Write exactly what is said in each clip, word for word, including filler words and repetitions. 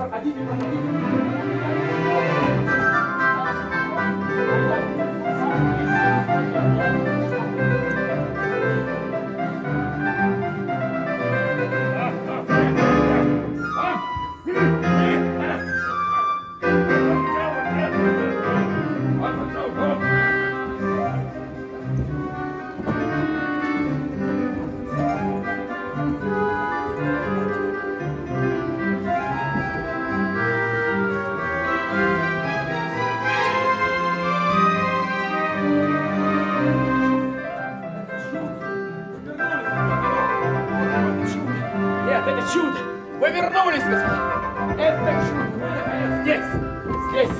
проходите, проходите. Вы вернулись, господин! Это чудо! Вы, наконец, здесь! Здесь!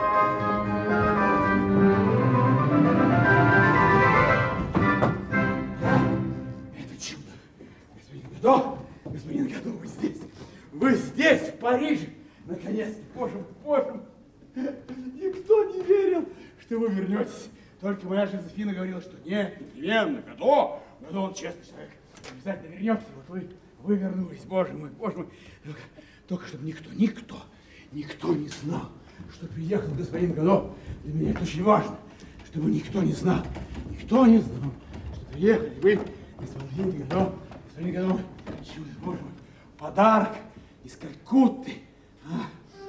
Это чудо! Господин Гадо! Господин Гадо, вы здесь! Вы здесь, в Париже! Наконец-то! Боже мой, боже мой! Никто не верил, что вы вернетесь. Только моя Жозефина говорила, что нет, непременно, Гадо! Гадо, он честный человек. Обязательно вернется. Вот вы... Вы вернулись, боже мой, боже мой. Только, только чтобы никто, никто, никто не знал, что приехал господин Гадо. Для меня это очень важно, чтобы никто не знал, никто не знал, что приехали вы, господин Гадо, господин Гадо. Чудо, боже мой, подарок из Калькутты. А?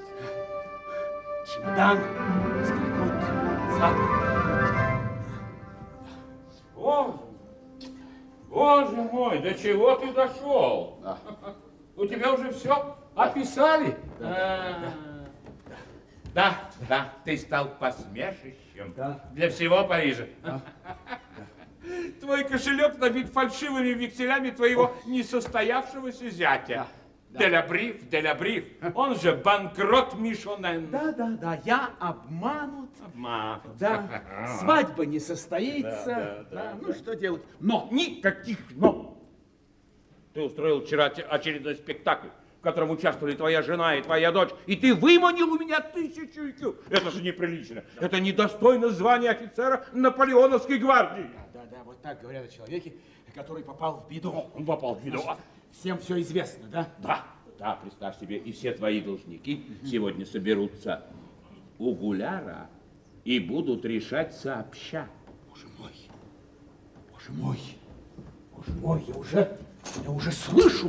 Чемодан из Калькутты, запах Калькутты. Боже, боже мой, до чего ты дошел? Да. У тебя уже все описали? Да, а, да, да, ты стал посмешищем Да. для всего Парижа. Да. Твой кошелек набит фальшивыми векселями твоего несостоявшегося зятя. Да. Делябриф, Делябриф, он же банкрот Мишонен. Да, да, да, я обманут. Обман. Да, свадьба не состоится. Да, да, Да, да, ну да. что делать? Но никаких но. Ты устроил вчера те- очередной спектакль, в котором участвовали твоя жена и твоя дочь, и ты выманил у меня тысячу ай кью. Это же неприлично. Это недостойно звания офицера Наполеоновской гвардии. Да, да, вот так говорят о человеке, который попал в беду. Он попал в беду. Всем все известно, да? Да, да, представь себе, и все твои должники сегодня соберутся у Гуляра и будут решать сообща. Боже мой, боже мой, боже мой, я уже, я уже слышу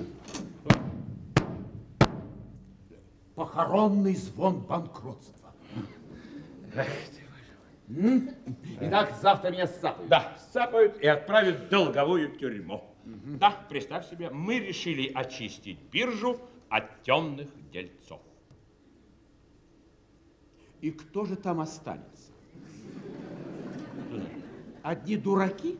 похоронный звон банкротства. Эх ты, М? Итак, завтра меня сцапают. Да, сцапают и отправят в долговую тюрьму. Да, представь себе, мы решили очистить биржу от темных дельцов. И кто же там останется? Одни дураки?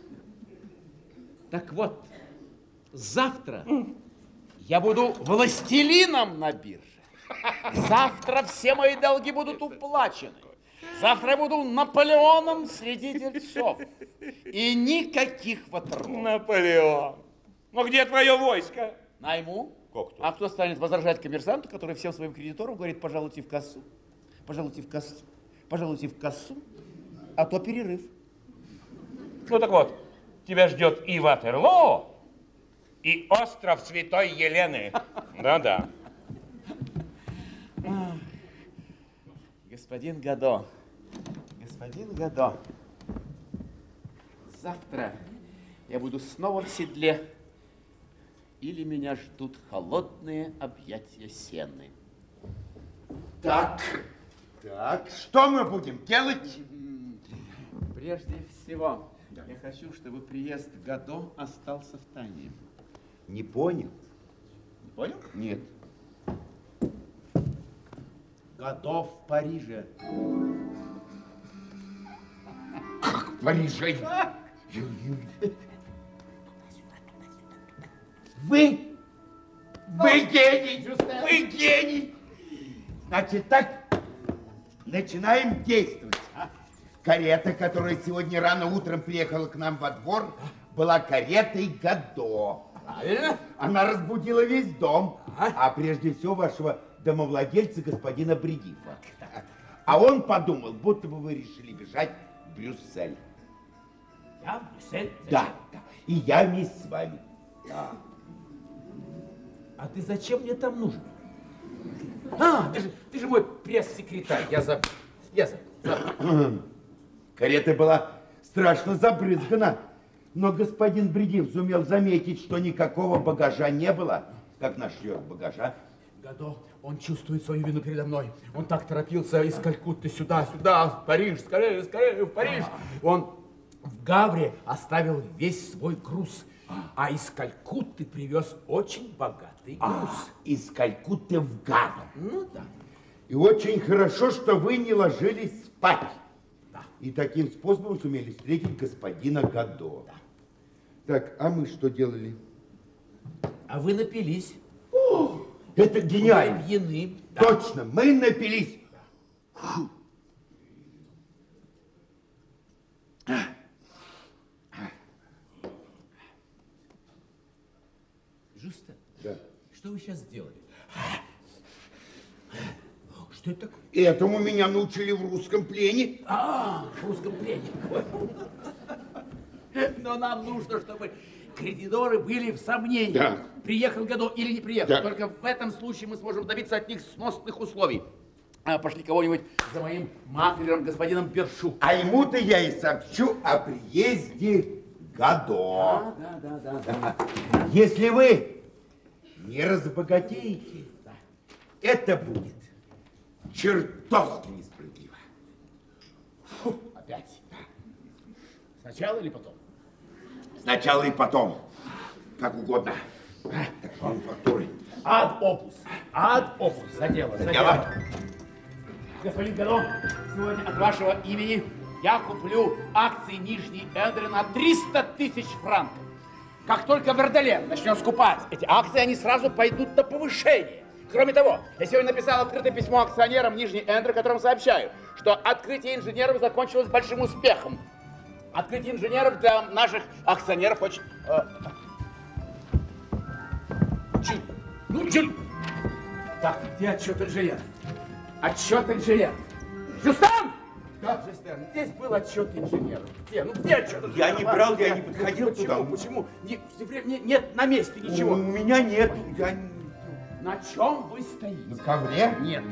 Так вот, завтра я буду властелином на бирже. Завтра все мои долги будут уплачены. Завтра я буду Наполеоном среди дельцов. И никаких ватров. Наполеон. Ну где твое войско? Найму. Как то? А кто станет возражать коммерсанту, который всем своим кредиторам говорит, пожалуйте в кассу, пожалуйте в кассу, пожалуйте в кассу, а то перерыв. Ну так вот, тебя ждет и Ватерлоо, и остров Святой Елены. Да-да. Господин Гадо, господин Гадо, завтра я буду снова в седле, или меня ждут холодные объятия сены. Так, так, что мы будем делать? Прежде всего, я хочу, чтобы приезд Гадо остался в тайне. Не понял. Не понял? Нет. Гадо в Париже. Как в Париже? Вы, вы гений, вы гений. Значит так, начинаем действовать. Карета, которая сегодня рано утром приехала к нам во двор, была каретой Гадо. Правильно? Она разбудила весь дом, а прежде всего вашего домовладельца, господина Бредифа. А он подумал, будто бы вы решили бежать в Брюссель. Я в Брюссель? Да, да. И я вместе с вами. Да. А ты зачем мне там нужен? А, ты же, ты же мой пресс-секретарь. Я забыл. Я забыл. Карета была страшно забрызгана, но господин Бредив сумел заметить, что никакого багажа не было. Как насчет багажа? Гадо, он чувствует свою вину передо мной. Он так торопился из Калькутты сюда, сюда, в Париж, скорее, скорее, в Париж. Он в Гавре оставил весь свой груз, а из Калькутты привез очень богатый груз. А, из Калькутты в Гавр. Ну да. И очень хорошо, что вы не ложились спать. Да. И таким способом сумели встретить господина Гадо. Да. Так, а мы что делали? А вы напились. О, это гениально. Вы пьяны. Точно, мы напились. Фу. Жюстен, Да. что вы сейчас сделали? Что это такое? Этому меня научили в русском плене. А, в русском плене. Но нам нужно, чтобы кредиторы были в сомнении. Да. Приехал Гадо или не приехал. Да. Только в этом случае мы сможем добиться от них сносных условий. А, пошли кого-нибудь за моим маклером, господином Бершу. А ему-то я и сообщу о приезде Гадо. Да, да, да, да, да. Если вы не разбогатеете, это будет чертовски несправедливо. Фу, опять. Сначала или потом? Сначала и потом. Как угодно. Так, вам фактуры. Ад опус. Ад опус. За дело, за дело. Господин Гадо, сегодня от вашего имени я куплю акции Нижней Эндры на триста тысяч франков. Как только Верделен начнет скупать эти акции, они сразу пойдут на повышение. Кроме того, я сегодня написал открытое письмо акционерам Нижней Эндры, в котором сообщаю, что открытие инженеров закончилось большим успехом. Открытие инженеров для наших акционеров очень... Э, Чуть. Ну, чуть. Так, где отчет инженеров? Отчет инженеров. Жюстен! Да, Жюстен, здесь был отчет инженеров. Где? Ну, где отчет инженеров? Я не брал, я не подходил Почему? туда. Почему? Не, все время не- нет на месте ничего. У меня нет. Я... На чем вы стоите? На ковре? Нет.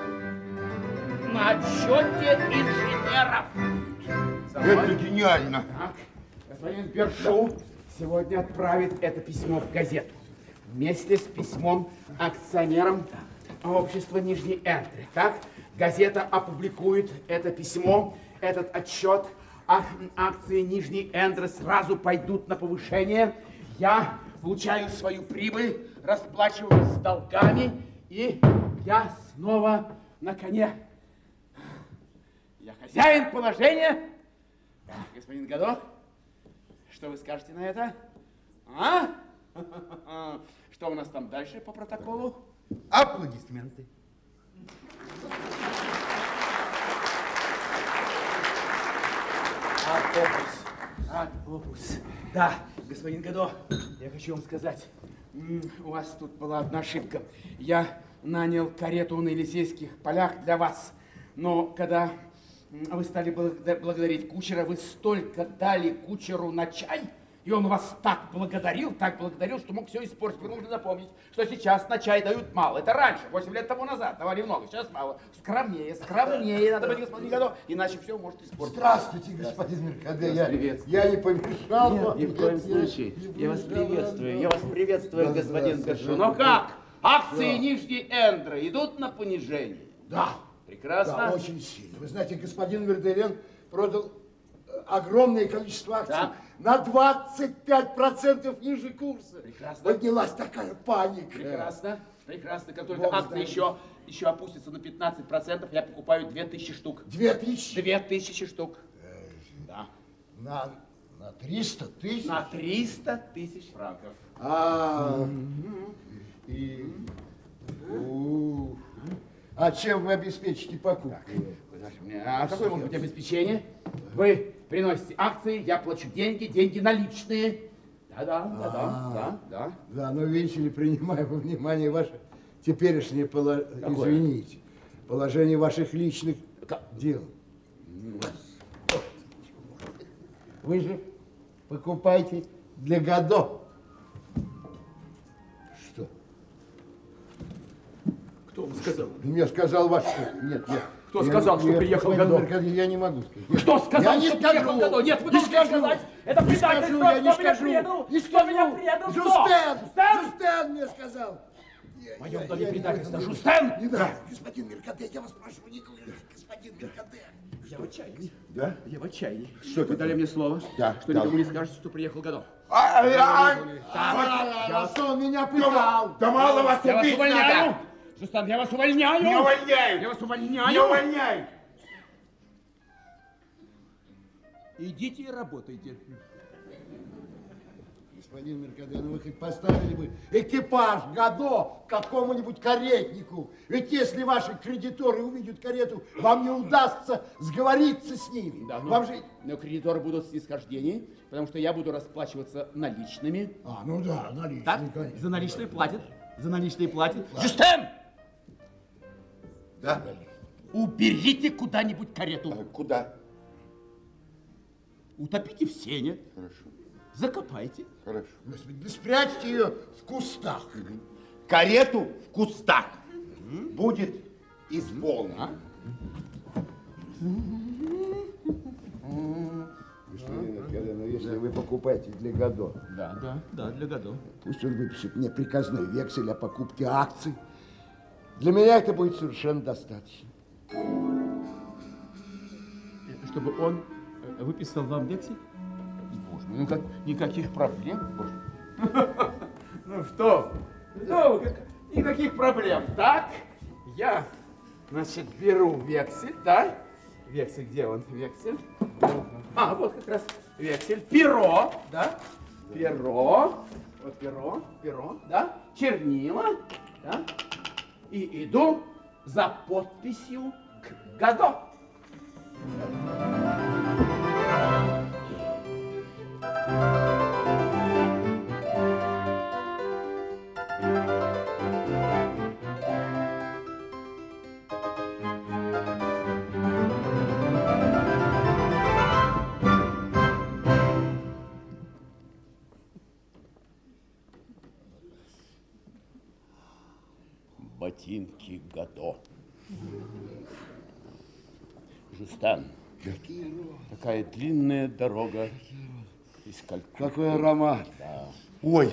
На отчете инженеров. За мной. Это гениально. Так, господин Бершу сегодня отправит это письмо в газету. Вместе с письмом акционерам общества Нижней Энтры. Так, газета опубликует это письмо, этот отчет. А акции Нижней Энтры сразу пойдут на повышение. Я получаю свою прибыль, расплачиваюсь с долгами, и я снова на коне. Я хозяин положения. Господин Гадо, что вы скажете на это? А? Что у нас там дальше по протоколу? Аплодисменты. Ад опус. Ад опус. Да, господин Гадо, я хочу вам сказать, м, у вас тут была одна ошибка. Я нанял карету на Елисейских полях для вас, но когда м, вы стали благодар- благодарить кучера, вы столько дали кучеру на чай, и он вас так благодарил, так благодарил, что мог все испортить. Вы нужно напомнить, что сейчас на чай дают мало. Это раньше, восемь лет тому назад, давали много, сейчас мало. Скромнее, скромнее надо быть, господин Гадо, иначе все может испортиться. Здравствуйте, господин Меркаде. Я, приветствую. я не помешал Нет, вам. ни в коем Нет, я случае. не Я вас помешал. приветствую. Я вас приветствую, Да, господин здравствуйте. Бершу. Но как? Акции Да. Нижней Эндры идут на понижение? Да. Прекрасно. Да, очень сильно. Вы знаете, господин Верделен продал э, огромное количество акций Так. на двадцать пять процентов ниже курса. Прекрасно. Поднялась такая паника. Прекрасно. Прекрасно. Как только Бог акции знает. еще, еще опустятся на пятнадцать процентов, я покупаю две тысячи штук. Две тысячи Две тысячи штук. Да. на, на триста тысяч. На триста тысяч франков. А, и, у, а чем вы обеспечите покупку? Куда же мне? А какое может быть обеспечение? Вы приносите акции, я плачу деньги, деньги наличные. Да-да, да-да, да, да. Да, но видите ли, принимая во внимание ваше теперешнее положение, Какое? извините, положение ваших личных Ка- дел. Вы же покупаете для Гадо. Что? Кто? вам сказал? Мне сказал ваш... Нет, нет. Кто Я сказал, не- что я- приехал господин Гадо? Меркадье, я не могу сказать. Кто сказал, Я не что скажу. приехал Гадо? Нет, вы Не должны скажу. сказать. Это Не скажу, предательство. я не Кто меня скажу. предал? Не Кто меня скажу. предал? Кто? Жустен! Жустен? Жустен мне сказал. В моем доме я- предательство. я- Жустен? Не надо, господин Меркадье, я вас прошу, не говорите, господин Меркадье. Я в отчаянии. Да? Я в отчаянии. Что Вы ты? дали мне слово, Да, что да. никому не скажете, что приехал Гадо. А, а, А что он меня а, пытал? да мало вас Я вас убить увольняю. надо. Жустен, я вас увольняю. Не увольняй. Я вас увольняю. Не увольняй. Идите и работайте. Господин Меркадье, ну вы хоть поставили бы экипаж Гадо какому-нибудь каретнику. Ведь если ваши кредиторы увидят карету, вам не удастся сговориться с ними. Да, но, Вам же... но кредиторы будут снисхождений, потому что я буду расплачиваться наличными. А, ну да, наличные, Так? конечно. За наличные платят. За наличные платят. Жустен! Да? Уберите куда-нибудь карету. А куда? Утопите в сене. Хорошо, Закопайте. хорошо. Господи, да спрячьте ее в кустах. Карету в кустах будет исполнено. Господин Меркадье, ну если вы покупаете для Гадо, Да, да, да, для году. пусть он выпишет мне приказной вексель о покупке акций. Для меня это будет совершенно достаточно. Чтобы он э, выписал вам вексель? Боже мой, ну как, никаких проблем, боже. Ну что? Ну, как- никаких проблем. Так, я, значит, беру вексель, да? Вексель, где он? Вексель. А, вот как раз вексель. Перо, да? Перо. Вот перо, перо, да? Чернила, да? И иду за подписью к Гадо. Ботинки Гадо. Жустен. Такая длинная дорога из Калькутты. Какой аромат. Ой,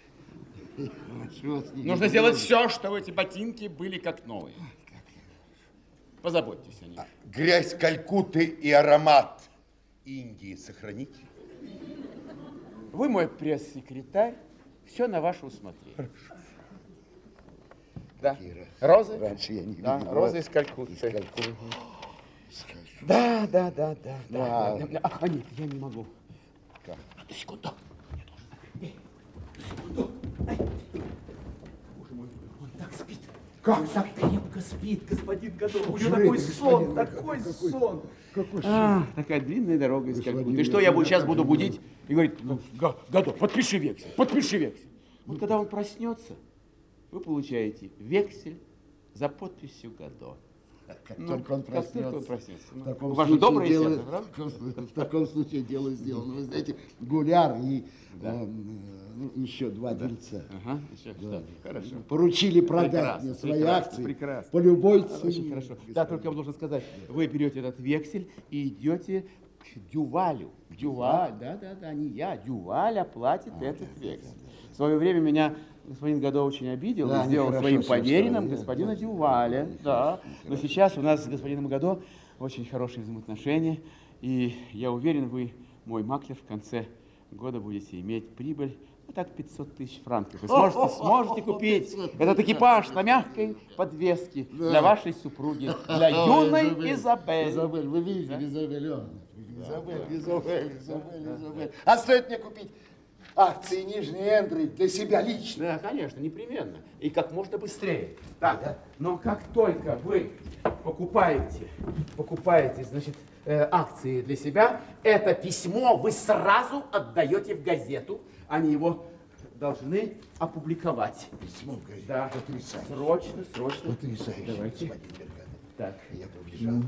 Нужно сделать все, чтобы эти ботинки были как новые. Позаботьтесь о них. грязь Калькутты и аромат Индии сохранить. Вы мой пресс-секретарь, все на ваше усмотрение. Да. Розы? Раньше я не Да, видел. розы из Калькутты. Из Калькутты. Да, да, да, да. Да. да. А, а, нет, я не могу. Одну секунду. Я должен закрыть. Эй, секунду. Ай. Боже мой, он так спит. Как? Он так крепко спит, господин Гадо. У же него такой это, сон, господин такой Какой- сон. Какой А, такая длинная дорога из Господин Калькутты. И что я буду, Гадо, сейчас как буду же будить и говорить, ну, Га- Гадо, подпиши вексель, подпиши вексель. Вот когда он проснется, вы получаете вексель за подписью Гадо. Как Ну, только он как только он проснется. проснется. В Ну, таком у вас же случае доброе дело- сердце, правда? в таком- В таком случае дело сделано. Вы знаете, Гуляр и э, ну, еще два дельца Ага, еще что? Хорошо. поручили продать Прекрасно, мне свои прекрасно, акции прекрасно. по любой Очень цене. хорошо. Да, только я вам должен сказать, вы берете этот вексель и идете к Дювалю. Дюваль, да, да, да, не я. Дюваль оплатит этот вексель. В свое время меня господин Гадо очень обидел Да, и сделал нехорошо своим с его поверенным стороны. господина Дюваля. Да. Но сейчас у нас с господином Гадо очень хорошие взаимоотношения. И я уверен, вы, мой маклер, в конце года будете иметь прибыль. Ну, так пятьсот тысяч франков. Вы сможете, сможете купить этот экипаж на мягкой подвеске для вашей супруги, для юной Изабель. Изабель, вы видели, Изабель, Ивановна? Изабель, Изабель, Изабель, Изабель. А стоит мне купить акции Нижней Эндры для себя лично? Да, конечно, непременно. И как можно быстрее. Так, но как только вы покупаете, покупаете, значит, э, акции для себя, это письмо вы сразу отдаете в газету. Они его должны опубликовать. Письмо в газете. Да, Потрясающе. срочно, срочно. Потрясающе, Давайте. господин Меркадье. Так. Я побежал.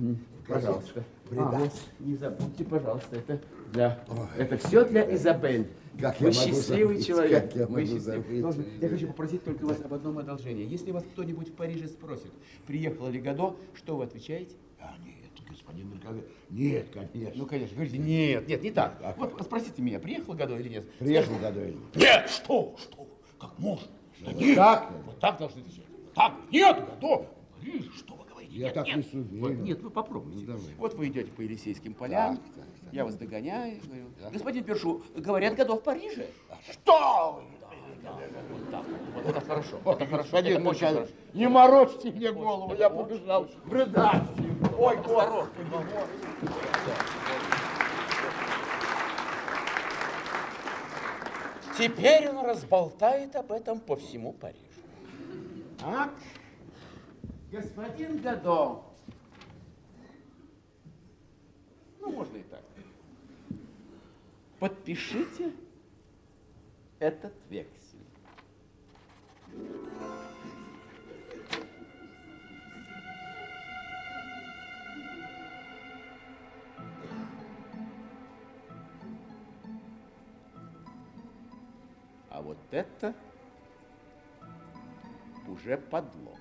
Пожалуйста. Вреда. А, не забудьте, пожалуйста, это для, это все для Изабель. Как Вы я могу счастливый забыть, человек. как я Вы могу счастливый. забыть. Должен- Я хочу попросить только вас об одном одолжении. Если вас кто-нибудь в Париже спросит, приехала ли Гадо, что вы отвечаете? А, нет, господин Меркадо, нет, конечно. Ну, конечно, говорите, нет, нет, не так. Вот спросите меня, приехала Гадо или нет? Приехал Гадоэль. Нет, что, что вы, как можно? Да нет, Так? вот так должны отвечать. Так, нет, готов. Париж, что вы говорите? Я Нет, так нет. не суверен. Вот, нет, вы попробуйте. Вот вы идете по Елисейским полям, Так, так, так. я вас догоняю, говорю, господин Першу, говорят, Гадо в Париже. Что вы? Вот так, вот это хорошо, это хорошо, Господин это очень Меркадо, хорошо. не морочьте мне голову, я побежал в редакцию. Ой, Господи. Теперь он разболтает об этом по всему Парижу. Так, господин Гадо, ну, можно и так. Подпишите этот вексель. А вот это уже подлог.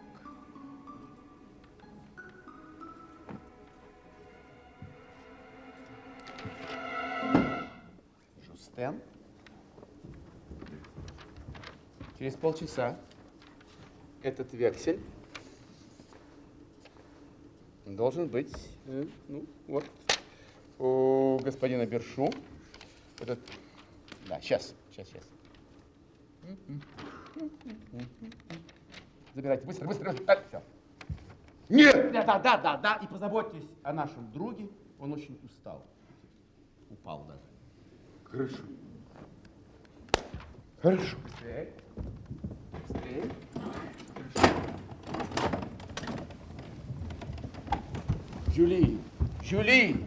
Жустен. Через полчаса этот вексель должен быть, э, ну, вот, у господина Бершу. Этот, да, сейчас, сейчас, сейчас. Забирайте, быстро, быстро, быстро. Так, все. Нет! Да, да, да, да, да. И позаботьтесь о нашем друге. Он очень устал. Упал даже. Хорошо. Хорошо. Быстрее. Быстрее. Жюли, Жюли.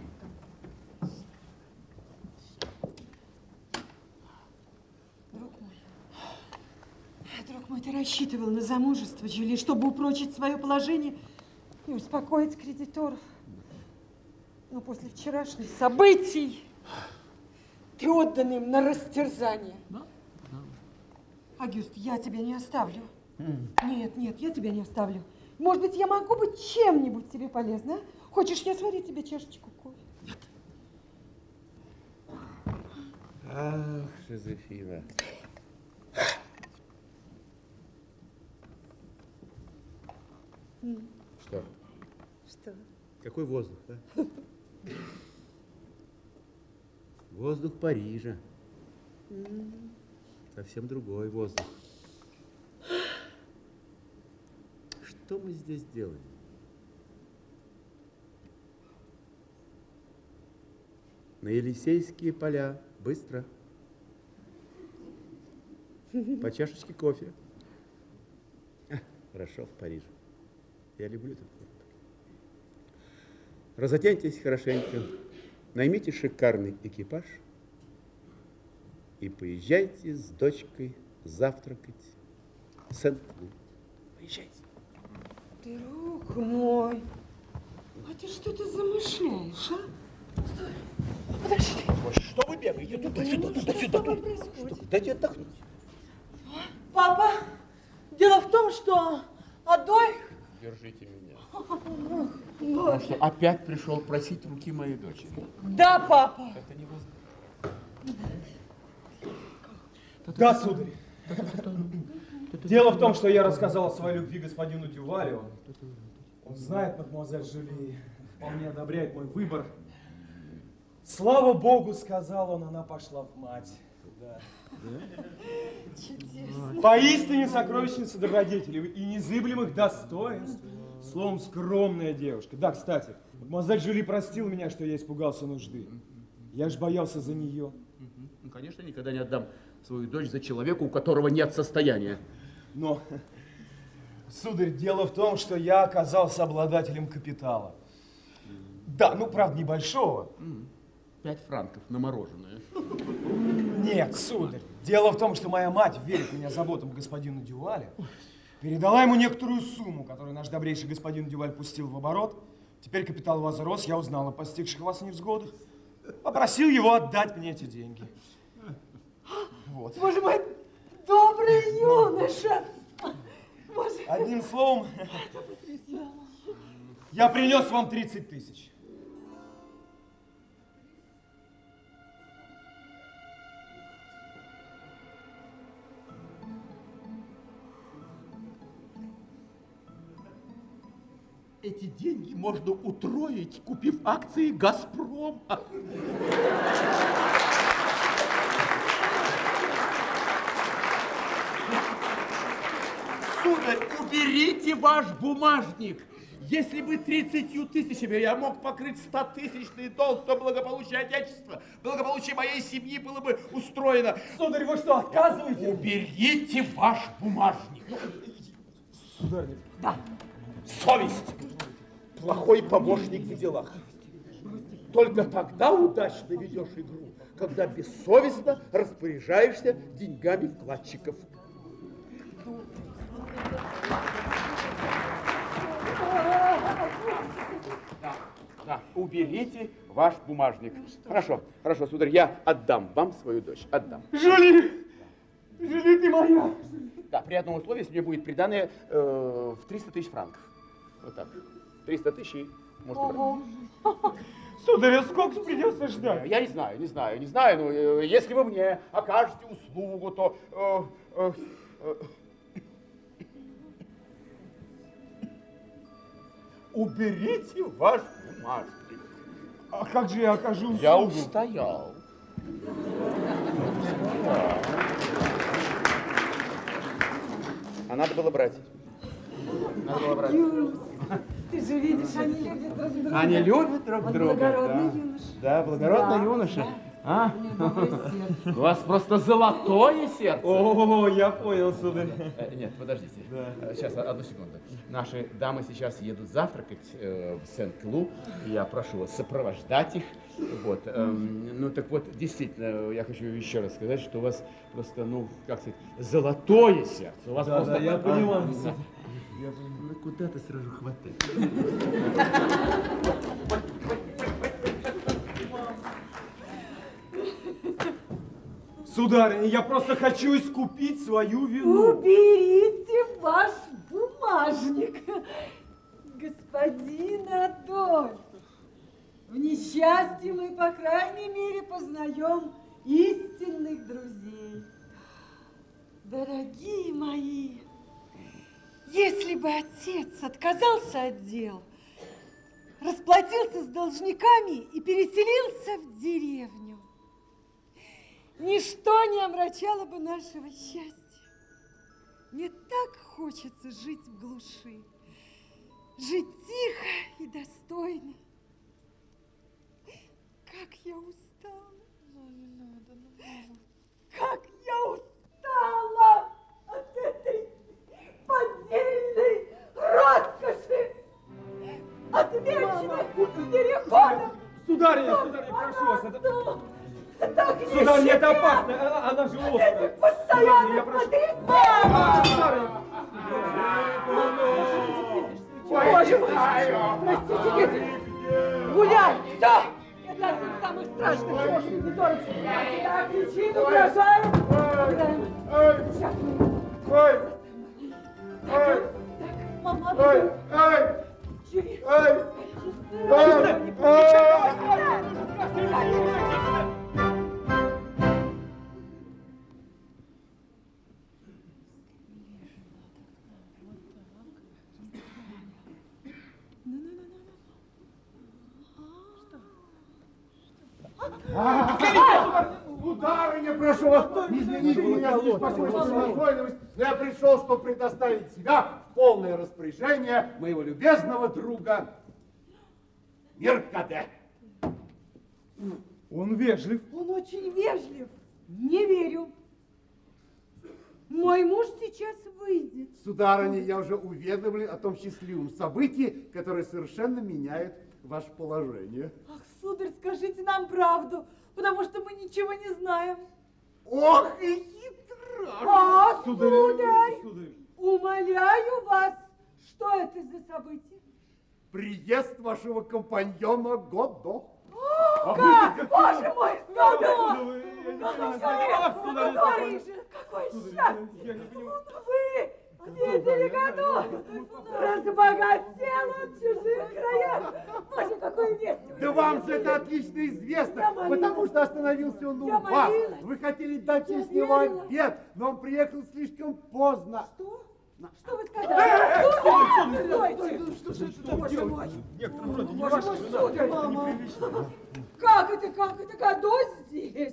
Друг мой, друг мой, ты рассчитывал на замужество, Жюли, чтобы упрочить свое положение и успокоить кредиторов. Но после вчерашних событий ты отдан им на растерзание. Да? Да. Агюст, я тебя не оставлю. Нет, нет, я тебя не оставлю. Может быть, я могу быть чем-нибудь тебе полезна? А? Хочешь, я сварю тебе чашечку кофе? Нет. Ах, Жозефина. Что? Что? Какой воздух, а? Воздух Парижа. Совсем другой воздух. Что мы здесь делаем? На Елисейские поля. Быстро. По чашечке кофе. А, хорошо в Париже. Я люблю этот город. Разоденьтесь хорошенько, наймите шикарный экипаж и поезжайте с дочкой завтракать в Сент-Клу. Поезжайте. Друг мой, а ты что-то замышляешь, а? Подожди. Что вы бегаете? Туда-сюда, туда-сюда. Что происходит? Дайте отдохнуть. Папа, дело в том, что Адольф... Держите меня. Потому что опять пришел просить руки моей дочери. Да, папа. Это не Да, сударь. Дело в том, что я рассказал о своей любви господину Дювалю. Он знает, мадемуазель Жюли, вполне одобряет мой выбор. Слава Богу, сказал он, она пошла в мать. Да. Чудесно. Поистине сокровищница добродетелей и незыблемых достоинств. Словом, скромная девушка. Да, кстати, мадемуазель Жюли простила меня, что я испугался нужды. Я ж боялся за нее. Ну, конечно, никогда не отдам свою дочь за человека, у которого нет состояния. Но, сударь, дело в том, что я оказался обладателем капитала. Да, ну, правда, небольшого. Пять франков на мороженое. Нет, сударь. Дело в том, что моя мать верит меня заботам господина Дюваля, передала ему некоторую сумму, которую наш добрейший господин Дюваль пустил в оборот, Теперь капитал возрос, я узнал о постигших вас невзгодах. Попросил его отдать мне эти деньги. Вот. Боже мой, добрый юноша! Боже. Одним словом, я принес вам тридцать тысяч. Эти деньги можно утроить, купив акции «Газпрома». Сударь, уберите ваш бумажник. Если бы тридцатью тысячами я мог покрыть стотысячный долг, то благополучие Отечества, благополучие моей семьи было бы устроено. Сударь, вы что, отказываете? Уберите ваш бумажник. Сударь. Да. Совесть – плохой помощник в делах. Только тогда удачно ведешь игру, когда бессовестно распоряжаешься деньгами вкладчиков. Да, да, уберите ваш бумажник. Хорошо, хорошо, сударь, я отдам вам свою дочь, отдам. Жюли! Жюли, ты моя! Да, при одном условии, если мне будет приданное э, в триста тысяч франков. Вот так. триста тысяч и можете брать. Сударь, сколько придется ждать? Я не знаю, не знаю, не знаю, но э, если вы мне окажете услугу, то... Э, э, э, уберите ваш бумажник. А как же я окажу услугу? Я устоял. А надо было брать. Надо было брать. Юс, ты же видишь, они любят друг друга. Они любят друг Он друга. благородный Да. юноша. Да, благородный Да, юноша. да. А? У него доброе сердце. У вас просто золотое сердце. О, я понял, сударь. Э, Нет, подождите. Э, Сейчас, одну секунду. Наши дамы сейчас едут завтракать э, в Сен-Клу. Я прошу вас сопровождать их. Вот. эм, ну, так вот, действительно, я хочу еще раз сказать, что у вас просто, ну, как сказать, золотое сердце. У вас Да, просто... да, я понимаю. Да. Ну, куда ты сразу хватаешь? Сударыня, я просто хочу искупить свою вину. Уберите ваш бумажник, господин Адольф. В несчастье мы, по крайней мере, познаем истинных друзей. Дорогие мои, если бы отец отказался от дел, расплатился с должниками и переселился в деревню, ничто не омрачало бы нашего счастья. Мне так хочется жить в глуши, жить тихо и достойно. Как я устала! Как я устала от этой поддельной роскоши, от вечных переходов! Сударыня, сударыня, прошу вас, это... Так Сударыня, это опасно, она, она же острая. Постоянно Я прошу... потрясаю! Боже мой! Простите, дети! Гуляй! Все! Это один из самых страшных кошек, которых я всегда кричит, угрожаю! Гуляем! Сейчас мы... Ой! Так, мама, Ой! Ой! Жюли! Ой! Сударыня, прошу вас, извините меня за беспокойство и назойливость, но я пришел, чтобы предоставить себя в полное распоряжение моего любезного друга Меркаде. Он вежлив. Он очень вежлив. Не верю. Мой муж сейчас выйдет. Сударыня, я уже уведомлен о том счастливом событии, которое совершенно меняет ваше положение. Ах, сударь, скажите нам правду, потому что мы ничего не знаем. Ох и хитра! А, Сударь, сударь, сударь. умоляю вас, что это за событие? приезд вашего компаньона Годо. Как? Боже мой, Годо! Какой же, какой счастье! Вы видели Годо? Разбогател от чужих краев! Боже, какой весть! Да вам же это отлично известно, потому что остановился он у Я вас. молилась. Вы хотели дать Я с него верила. обед, но он приехал слишком поздно. Что? Что вы сказали? Стойте! Что же это боже мой? В некотором роде не Боже ваша мой, вина. сударь! Это неприлично. Как это, как это, Годо здесь?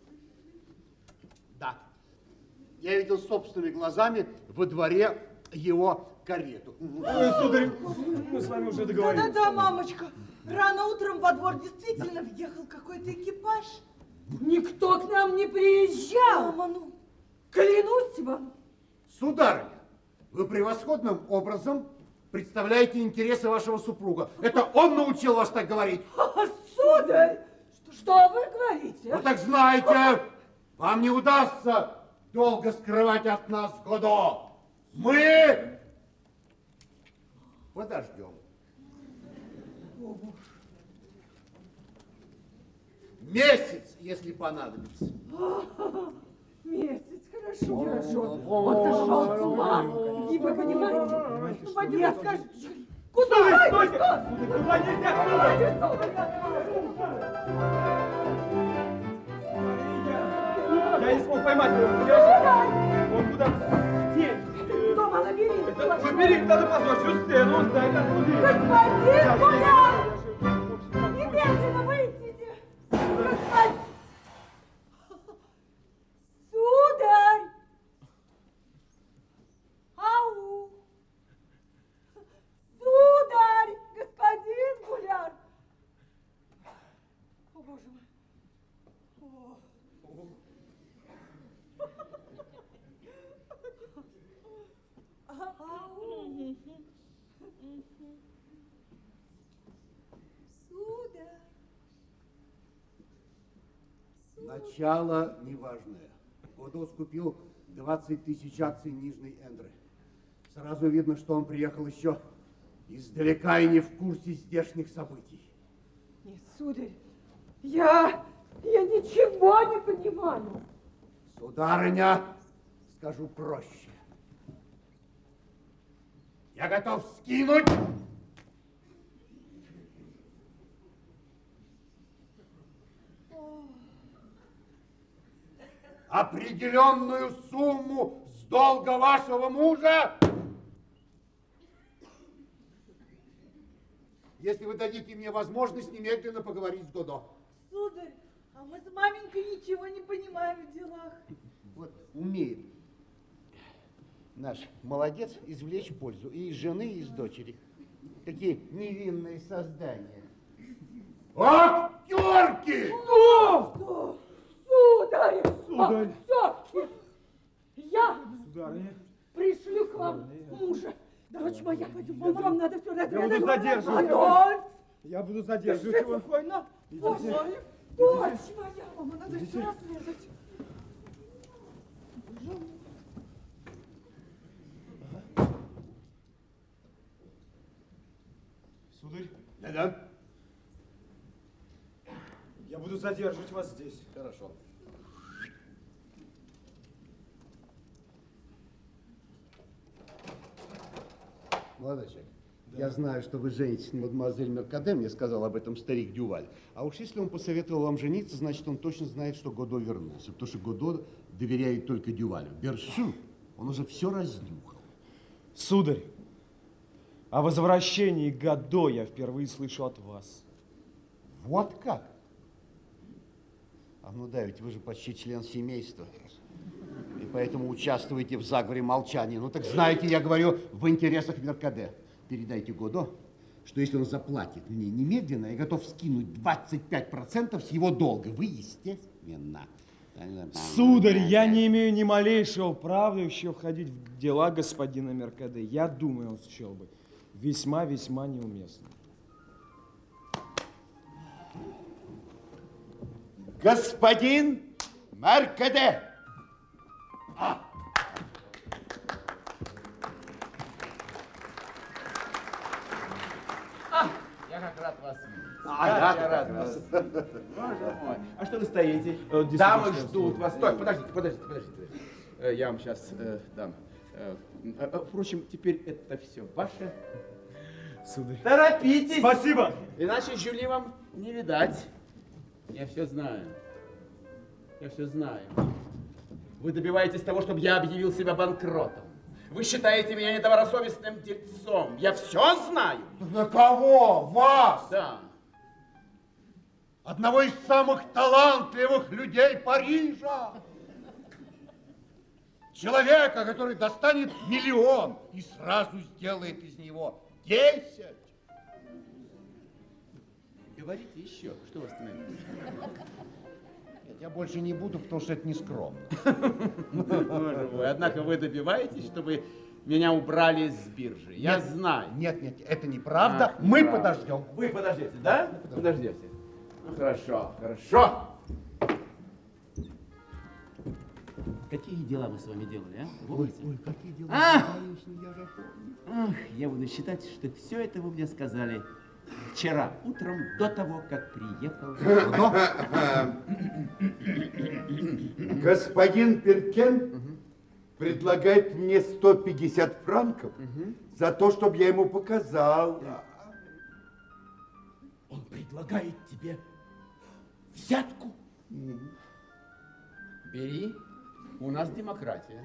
Да. Я видел собственными глазами во дворе его карету. Ой, сударь, мы с вами уже договорились. Да-да-да, мамочка. Рано утром во двор действительно въехал какой-то экипаж. Никто к нам не приезжал. Мама, ну... Клянусь вам. Сударыня, вы превосходным образом представляете интересы вашего супруга. Это он научил вас так говорить. А, сударь, что вы говорите? Ну так знаете, вам не удастся долго скрывать от нас Годо. Мы подождем. Месяц, если понадобится. Месяц, хорошо, хорошо. Он сошел с ума. И вы понимаете? Пойдем, я скажу. Куда? Стой, Стой, стойте! стой! Куда нельзя, Я не смог поймать его. Он куда? Где? Дома лабиринт. Это лабиринт, надо позвать Жюстену, он знает, откуда. Господин Гуляр! Немедленно выйдите! Господин! Сударь! Ау! Сударь! Господин Гуляр! О, боже мой! О. Ау! Сударь! Начало неважное. Годо скупил двадцать тысяч акций Нижней Эндры. Сразу видно, что он приехал еще издалека и не в курсе здешних событий. Нет, сударь, я, я ничего не понимаю. Сударыня, скажу проще. Я готов скинуть определенную сумму с долга вашего мужа, если вы дадите мне возможность немедленно поговорить с Годо. Сударь, а мы с маменькой ничего не понимаем в делах. Вот умеет наш молодец извлечь пользу и из жены, и из дочери. Такие невинные создания. Актерки! Что? Сударь! Сударь! Актерки! Я Сударыня. пришлю к вам мужа. Дочь моя, пойдем, вам надо все Я буду разведать. задерживать. Адольф! Я буду задерживать Держите его. спокойно. Адольф! Дочь моя, вам надо все разведать. Сударь, Да-да. я буду задерживать вас здесь. Хорошо. Молодой человек, я знаю, что вы женитесь на мадемуазель Меркаде, мне сказал об этом старик Дюваль. А уж если он посоветовал вам жениться, значит, он точно знает, что Годо вернулся. Потому что Годо доверяет только Дювалю. Берсу, он уже все разнюхал. Сударь, о возвращении Годо я впервые слышу от вас. Вот как? А ну да, ведь вы же почти член семейства. И поэтому участвуете в заговоре молчания. Ну так знаете, я говорю в интересах Меркаде. Передайте Годо, что если он заплатит мне немедленно, я готов скинуть двадцать пять процентов с его долга. Вы, естественно. Сударь, я не имею ни малейшего права еще входить в дела господина Меркаде. Я думаю, он счел бы весьма-весьма неуместным. Господин Меркаде! А. Я как рад вас видеть. А, я, рад, я рад рад. вас видеть. Боже мой. А что вы стоите? Э, действительно, Дамы что ждут вас. Стой, подождите, подождите, подождите. Э, Я вам сейчас э, дам. Э, э, Впрочем, теперь это все ваше. Сударь. Торопитесь. Спасибо. Иначе Жюли вам не видать. Я все знаю. Я все знаю. Вы добиваетесь того, чтобы я объявил себя банкротом. Вы считаете меня недобросовестным дельцом. Я все знаю. На кого? Вас? Да. Одного из самых талантливых людей Парижа. Человека, который достанет миллион и сразу сделает из него десять. Говорите еще. Что вас остановилось? Нет, я больше не буду, потому что это не скромно. Боже мой, однако вы добиваетесь, чтобы меня убрали с биржи. Я Нет, знаю. Нет, нет, это неправда. Ах, Мы неправда. подождем. Вы подождете, да? Подождете. Ну, хорошо, хорошо. Какие дела мы с вами делали, а? Ой, ой, какие дела. А! Конечно, я же помню. Ах, я буду считать, что все это вы мне сказали вчера утром, до того, как приехал. Господин Перкен предлагает мне сто пятьдесят франков за то, чтобы я ему показал. Он предлагает тебе взятку. Бери, у нас демократия.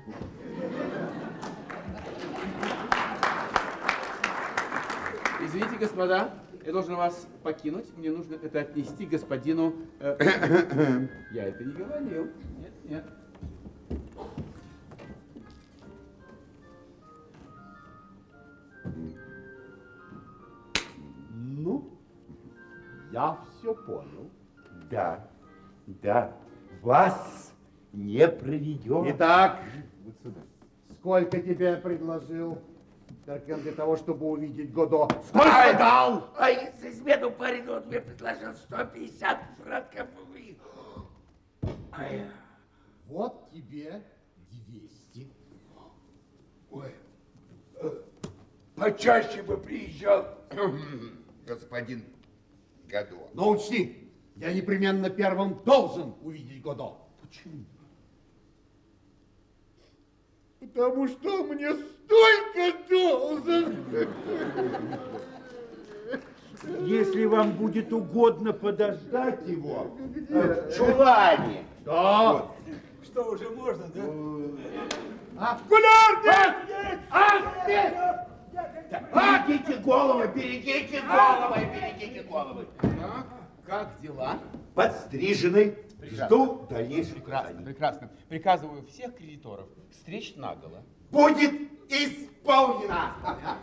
Извините, господа, я должен вас покинуть. Мне нужно это отнести господину... э, Я это не говорил. Нет, нет. Ну, я все понял. Да, да, вас не проведет. Итак, сколько тебе предложил Перкен для того, чтобы увидеть Годо? Сколько дал? А из измену парень он мне предложил сто пятьдесят франков. Ай. Вот тебе двести. Ой, э, почаще бы приезжал господин Годо. Но учти, я непременно первым должен увидеть Годо. Почему? Потому что мне столько должен. Если вам будет угодно подождать его в чулане. Что? Что, уже можно, да? А? Кулер, нет! Ах, нет! Берегите головы, берегите головы, берегите головы. Так, как дела? Подстриженный. Жду дальнейших Прекрасно, указаний. прекрасно. Приказываю всех кредиторов стричь наголо. Будет исполнено.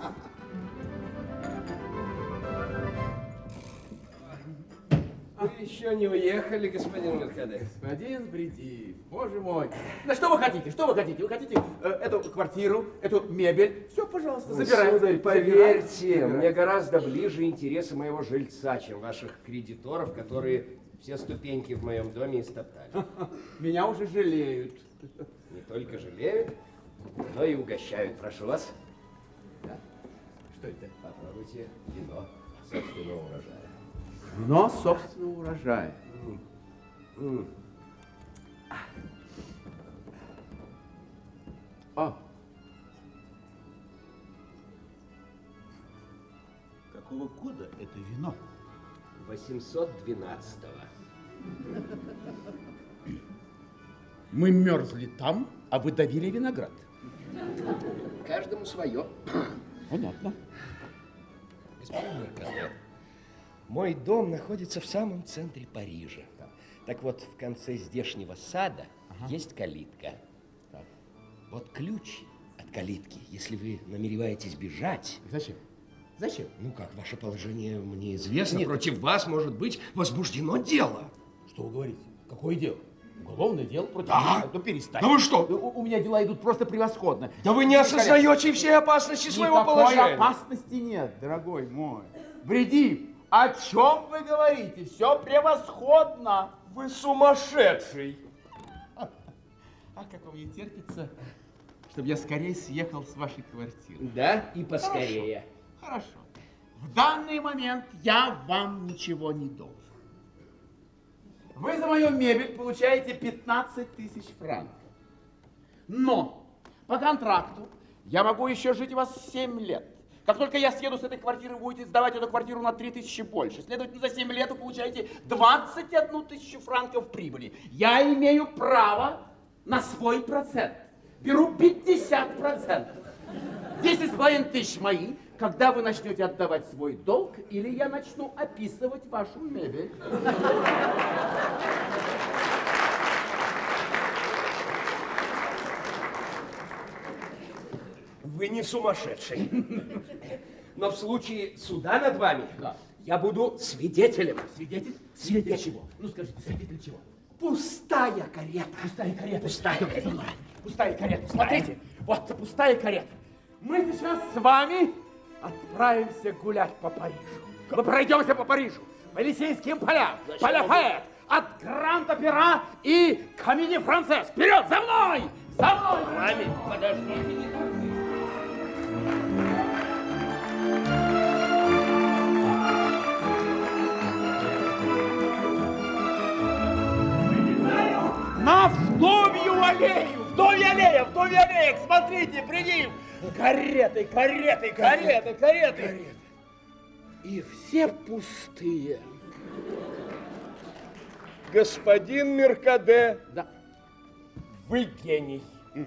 Вы еще не уехали, господин Меркаде? Господин Бредиев, боже мой. Да что вы хотите? Что вы хотите? Вы хотите э, эту квартиру, эту мебель? Все, пожалуйста, забирайте. Сударь, Забирайте, поверьте, забирайте. мне гораздо ближе интересы моего жильца, чем ваших кредиторов, которые все ступеньки в моем доме истоптали. Меня уже жалеют. Не только жалеют, но и угощают. Прошу вас, Что это? попробуйте вино собственного урожая. Вино собственного урожая. М. А, Какого года это вино? восемьсот двенадцатого. мы мерзли там, а вы давили виноград. Каждому свое. Понятно. Господин Меркаде, мой дом находится в самом центре Парижа. Так вот, в конце здешнего сада есть калитка. Вот ключ от калитки, если вы намереваетесь бежать. Зачем? Зачем? Ну как, ваше положение мне известно. Нет. Против вас может быть возбуждено дело. Что вы говорите? Какое дело? Уголовное дело против Да. меня? Ну перестань. Да вы что? У, у меня дела идут просто превосходно. Да вы не осознаете всей опасности своего Никакой положения. опасности нет, дорогой мой. Бредив, о чем вы говорите? Все превосходно. Вы сумасшедший. А как вам не терпится, чтобы я скорее съехал с вашей квартиры? Да, и поскорее. Хорошо. в данный момент я вам ничего не должен. Вы за мою мебель получаете пятнадцать тысяч франков. Но по контракту я могу еще жить у вас семь лет. Как только я съеду с этой квартиры, вы будете сдавать эту квартиру на три тысячи больше. Следовательно, за семь лет вы получаете двадцать одну тысячу франков прибыли. Я имею право на свой процент. Беру пятьдесят процентов. десять с половиной тысяч мои, когда вы начнете отдавать свой долг, или я начну описывать вашу мебель. Вы не сумасшедший. Но в случае суда над вами да. я буду свидетелем. Свидетель? Свидетель чего? Ну скажите, свидетель чего? Пустая карета. Пустая карета. Пустая карета. Пустая карета. Смотрите, вот пустая карета. Мы сейчас с вами отправимся гулять по Парижу. Мы пройдемся по Парижу, по Елисейским полям, по Ла-Файет, от Гранд-Опера и Комедий-Францез. Вперед, за мной! За мной! Вами, подождите, не на Вдовью аллею! Вдовья аллея! Вдовья аллея! Смотрите, приди! Кареты, кареты, кареты, кареты! И все пустые. Господин Меркаде, да. Вы гений.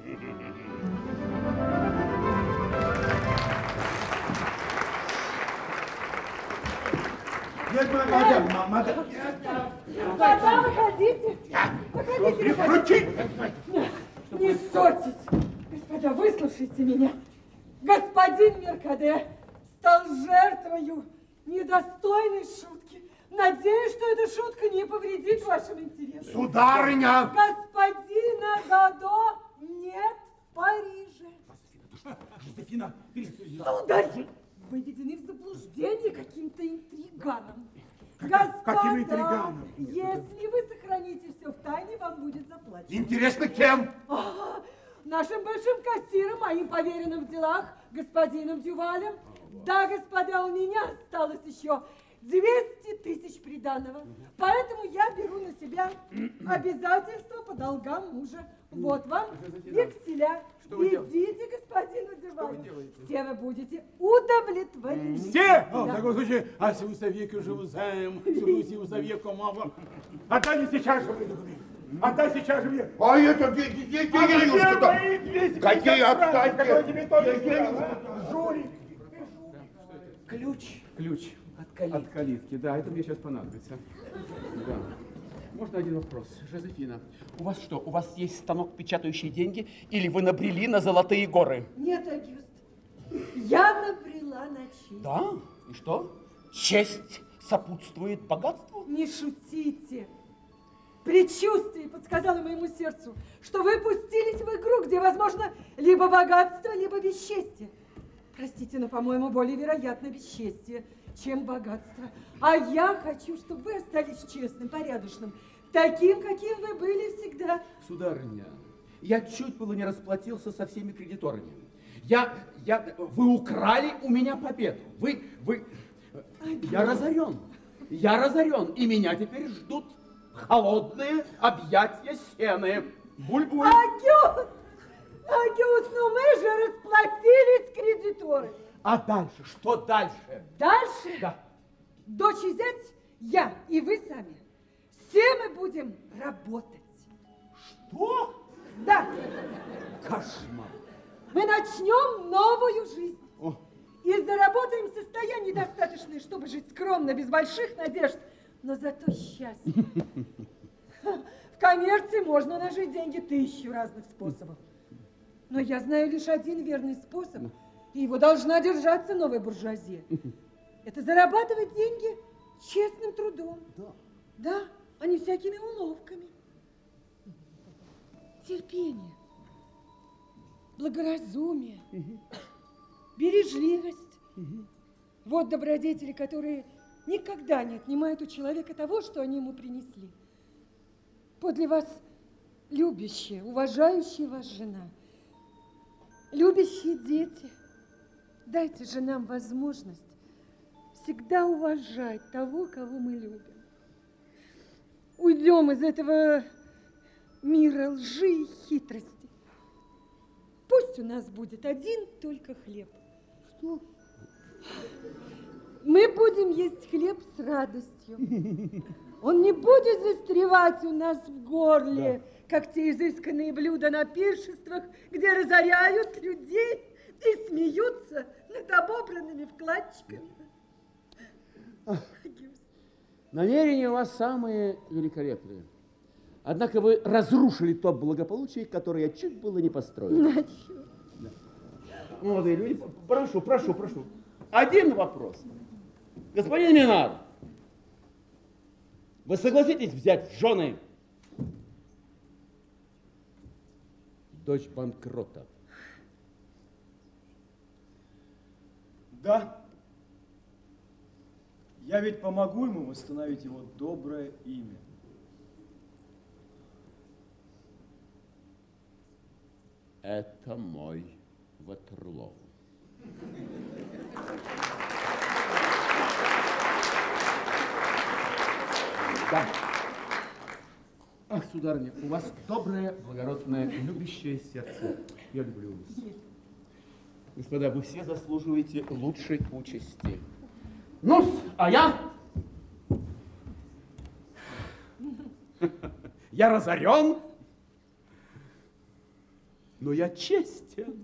Нет, мадам, мадам. Господа, выходите. Выходите, выходите. Не ссорьтесь. Господа, выслушайте меня. Господин Меркаде стал жертвою недостойной шутки. Надеюсь, что эта шутка не повредит вашим интересам. Сударыня! Господина Годо нет в Париже. Жозефина, сударь, вы введены в заблуждение каким-то интриганом. Как, Господа, каким интриганом? если вы сохраните все в тайне, вам будет заплачено. Интересно, кем? А, нашим большим кассиром, моим поверенным в делах, господином Дювалем. Да, господа, у меня осталось еще двести тысяч приданого. Поэтому я беру на себя обязательства по долгам мужа. Вот вам векселя. Идите, господину Дювалю. Все вы будете удовлетворены. Все? Да. В таком случае, а si vous saviez que je vous aime, si vous saviez comment va... Отдай мне сейчас же мне документы. Отдай сейчас же мне. А это где? Какие обстоятельства? Жулик. Ключ. Ключ. От калитки. От калитки, да, это мне сейчас понадобится. Да. Можно один вопрос? Жозефина, у вас что, у вас есть станок, печатающий деньги, или вы набрели на золотые горы? Нет, Агюст, я набрела на честь. Да? И что? Честь сопутствует богатству? Не шутите. Предчувствие подсказало моему сердцу, что вы пустились в игру, где возможно либо богатство, либо бесчестье. Простите, но, по-моему, более вероятно бесчестье, чем богатство. А я хочу, чтобы вы остались честным, порядочным, таким, каким вы были всегда. Сударыня, я чуть было не расплатился со всеми кредиторами. Я, я, вы украли у меня победу. Вы, вы, я разорен. Я разорен, и меня теперь ждут холодные объятия сены. Буль-буль. Агюст! Агюст, ну мы же расплатились кредиторы. А дальше? Что дальше? Дальше? Да. Дочь и зять, я и вы сами. Все мы будем работать. Что? Да. Кошмар. Мы начнем новую жизнь. О. И заработаем состояние достаточное, чтобы жить скромно, без больших надежд, но зато счастье. В коммерции можно нажить деньги тысячу разных способов. Но я знаю лишь один верный способ, и его должна держаться новая буржуазия. Это зарабатывать деньги честным трудом. Да. Да, а не всякими уловками. Терпение, благоразумие, угу. бережливость. Угу. Вот добродетели, которые никогда не отнимают у человека того, что они ему принесли. Подле вас любящая, уважающая вас жена, любящие дети. Дайте же нам возможность всегда уважать того, кого мы любим. Уйдем из этого мира лжи и хитрости. Пусть у нас будет один только хлеб. Что? Мы будем есть хлеб с радостью. Он не будет застревать у нас в горле, да, как те изысканные блюда на пиршествах, где разоряют людей и смеются над обобранными вкладчиками. Намерения у вас самые великолепные. Однако вы разрушили то благополучие, которое я чуть было не построил. Начал. Да. Молодые люди, прошу, прошу, прошу. Один вопрос. Господин Минар, вы согласитесь взять в жены дочь банкрота? Да. Я ведь помогу ему восстановить его доброе имя. Это мой Ватерлоу. Да. Ах, сударыня, у вас доброе, благородное, любящее сердце. Я люблю вас. Господа, вы все заслуживаете лучшей участи. Ну, а я? Я разорен, но я честен.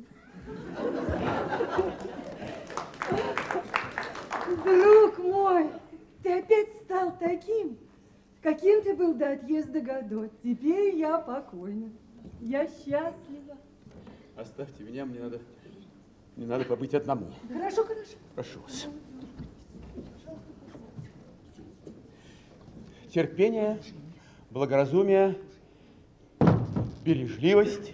Друг мой, ты опять стал таким, каким ты был до отъезда Годо. Теперь я покойна. Я счастлива. Оставьте меня, мне надо, мне надо побыть одному. Хорошо, хорошо. Прошу вас. Терпение, благоразумие, бережливость.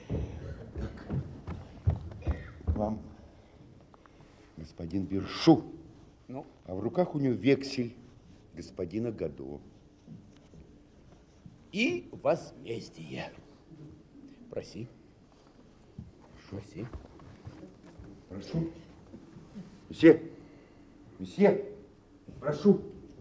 Вам господин Биршу, ну? А в руках у него вексель господина Годо. И возмездие. Проси. Проси. Прошу. Месье, месье, прошу.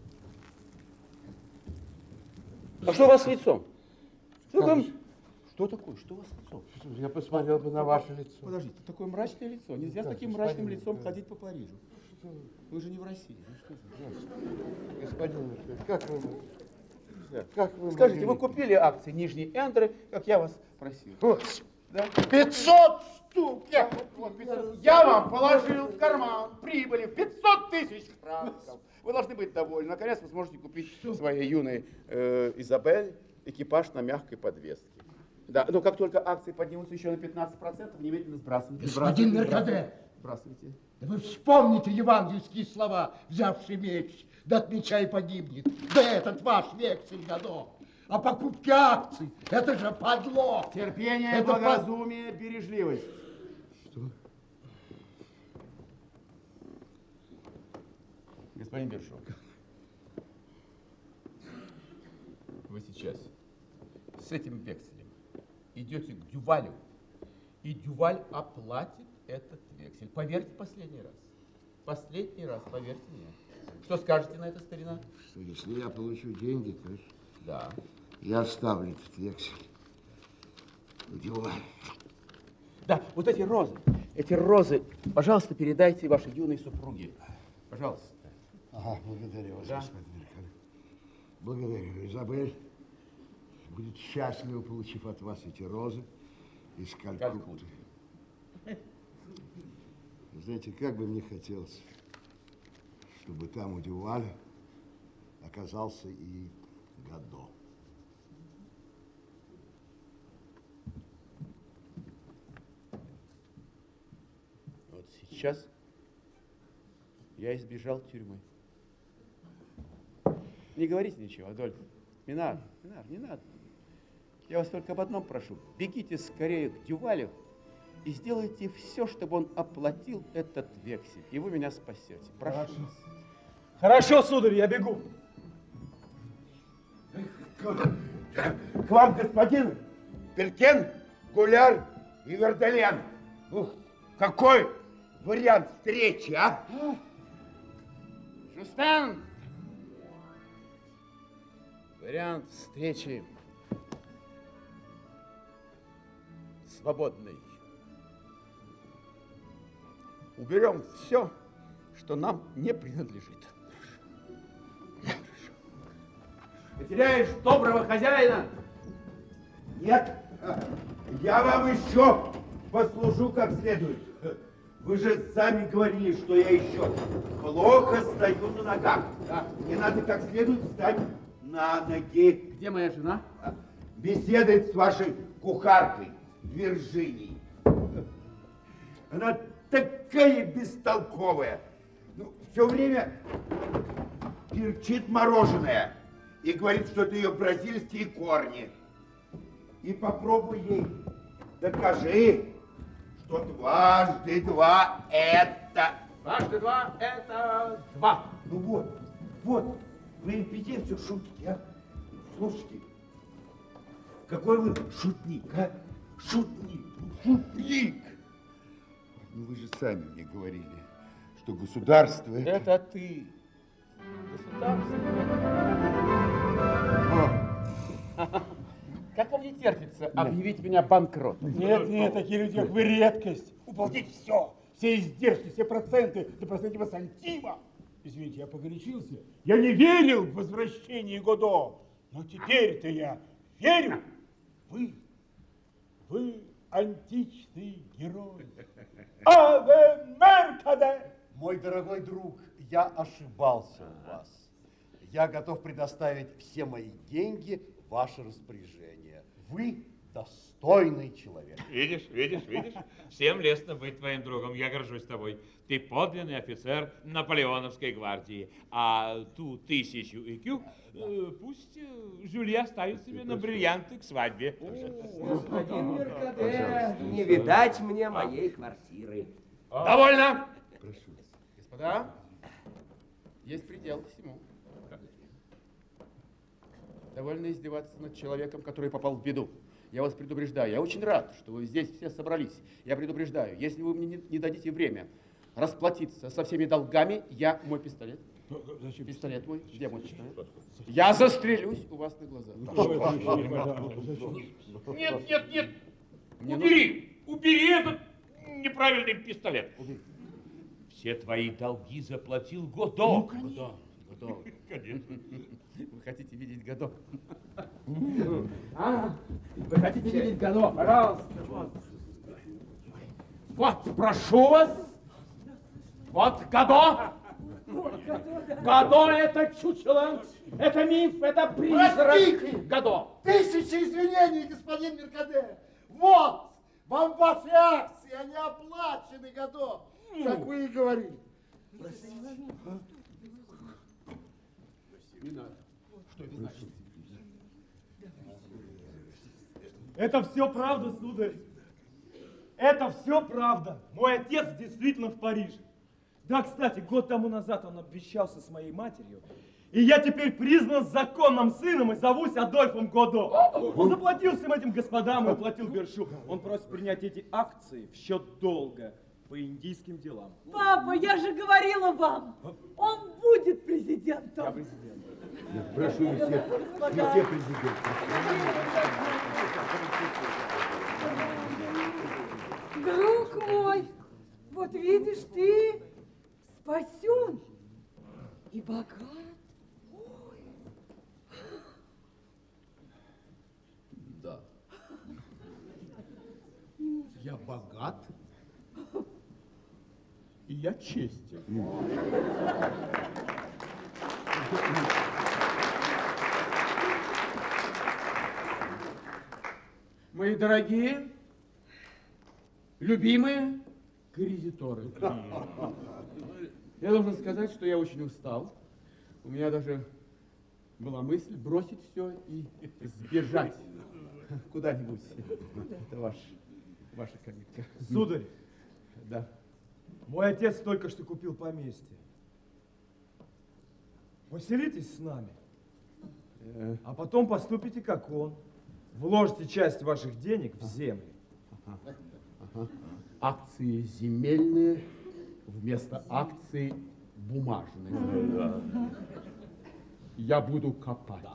А что у вас с лицом? Что, Как? что такое? Что у вас с лицом? Я посмотрел бы на ваше лицо. Подождите, такое мрачное лицо. Нельзя с таким мрачным лицом ходить по Парижу. Что? Вы же не в России. Ну, что же? Господин, как вы... Как вы Скажите, могли... вы купили акции Нижней Эндры, как я вас просил? Да? пятьсот штук! Я, вот, пятьсот. Я вам положил в карман прибыли в пятьсот тысяч франков. Вы должны быть довольны. Наконец вы сможете купить своей юной э, Изабель экипаж на мягкой подвеске. Да, но как только акции поднимутся еще на пятнадцать процентов, немедленно сбрасывайте. Господин Меркаде, Сбрасывайте. да вы вспомните евангельские слова, взявший меч, да от меча и погибнет. Да этот ваш вексель Годо. А покупки акций, это же подлог. Терпение, это благоразумие, под... бережливость. Что? Господин Биршу, вы сейчас с этим векселем идете к Дювалю, и Дюваль оплатит этот вексель. Поверьте последний раз. Последний раз, поверьте мне. Что скажете на это, старина? Что, если я получу деньги, то да. Я оставлю этот вексель. Дюваль. Да, вот эти розы, эти розы, пожалуйста, передайте вашей юной супруге. Пожалуйста. Ага, благодарю вас, да. господин Меркаде. Благодарю. Изабель будет счастлива, получив от вас эти розы из Калькутты. Знаете, как бы мне хотелось, чтобы там у Дюваля оказался и Годо. Вот сейчас я избежал тюрьмы. Не говорите ничего, Адольф. Минар, Минар, не надо. Я вас только об одном прошу. Бегите скорее к Дювалю и сделайте все, чтобы он оплатил этот вексель. И вы меня спасете. Прошу. Хорошо, Хорошо, сударь, я бегу. К вам, господин Перкен, Гуляр и Верделен. Ух, какой вариант встречи, а? Жюстен! Вариант встречи свободный. Уберем все, что нам не принадлежит. Потеряешь доброго хозяина? Нет, я вам еще послужу как следует. Вы же сами говорили, что я еще плохо стою на ногах. Да. Мне надо как следует встать на ноги. Где моя жена? Беседует с вашей кухаркой Виржинией. Она такая бестолковая. Ну, все время перчит мороженое и говорит, что это ее бразильские корни. И попробуй ей докажи, что дважды два это... Дважды два это два. Ну вот, вот, вы репетицию шутите, а? Слушайте, какой вы шутник, а? Шутник, шутник. Ну вы же сами мне говорили, что государство это... Это ты. Государство. Как вам не терпится объявить меня банкротом? Нет, нет, такие люди, как вы, редкость. Уплатить все, все издержки, все проценты до последнего сантима. Извините, я погорячился. Я не верил в возвращение Годо. Но теперь-то я верю. Вы, вы античный герой. Аве Меркаде! Мой дорогой друг, я ошибался в вас. Я готов предоставить все мои деньги в ваше распоряжение. Вы достойный человек. Видишь, видишь, видишь? Всем лестно быть твоим другом. Я горжусь тобой. Ты подлинный офицер Наполеоновской гвардии. А ту тысячу И Кью э, пусть э, Жюли оставит себе на бриллианты к свадьбе. Господин Меркаде, не видать мне моей квартиры. Довольно! Господа, есть предел всему. Довольно издеваться над человеком, который попал в беду. Я вас предупреждаю, я очень рад, что вы здесь все собрались. Я предупреждаю, если вы мне не, не дадите время расплатиться со всеми долгами, я, мой пистолет, Зачем? пистолет мой, где мой пистолет? Я застрелюсь у вас на глазах. Нет, нет, нет. Мне Убери, убери этот неправильный пистолет. Все твои долги заплатил Годо. Ну, конечно. Годо. Конечно. Вы хотите видеть Годо? А, вы хотите видеть Годо? Пожалуйста, вот. Вот, прошу вас. Вот Годо. Годо это чучело, это миф, это призрак. Годо. Тысячи извинений, господин Меркаде. Вот, вам ваши акции, они оплачены, Годо, как вы и говорили. Простите. Не надо. Что это значит? Это все правда, сударь. Это все правда. Мой отец действительно в Париже. Да, кстати, год тому назад он обвещался с моей матерью. И я теперь признан законным сыном и зовусь Адольфом Годо. Он заплатил всем этим господам и уплатил Бершу. Он просит принять эти акции в счет долга по индийским делам. Папа, я же говорила вам, он будет президентом. Я президент. Прошу, месье, месье президент. Друг мой, вот видишь, ты спасен и богат. Ой. Да. Я богат. И я честен. Мои дорогие, любимые кредиторы. Я должен сказать, что я очень устал. У меня даже была мысль бросить все и сбежать куда-нибудь. Это ваш, ваша калитка. Сударь, Да. мой отец только что купил поместье. Поселитесь с нами, а потом поступите как он. Вложите часть ваших денег в землю. Ага. Ага. Акции земельные вместо акций бумажные. Я буду копать.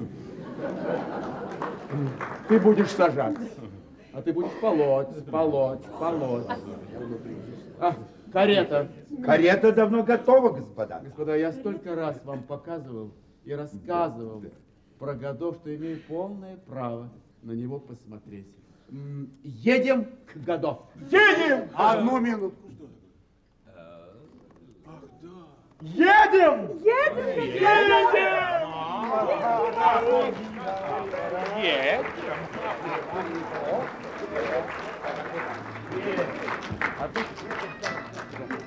Ты будешь сажать. А ты будешь полоть, полоть, полоть. А, карета. Карета давно готова, господа. Господа, я столько раз вам показывал и рассказывал про Годо, что имею полное право на него посмотреть. М, Едем к Годо. Едем! Одну минутку. Едем! Едем! Едем! А ты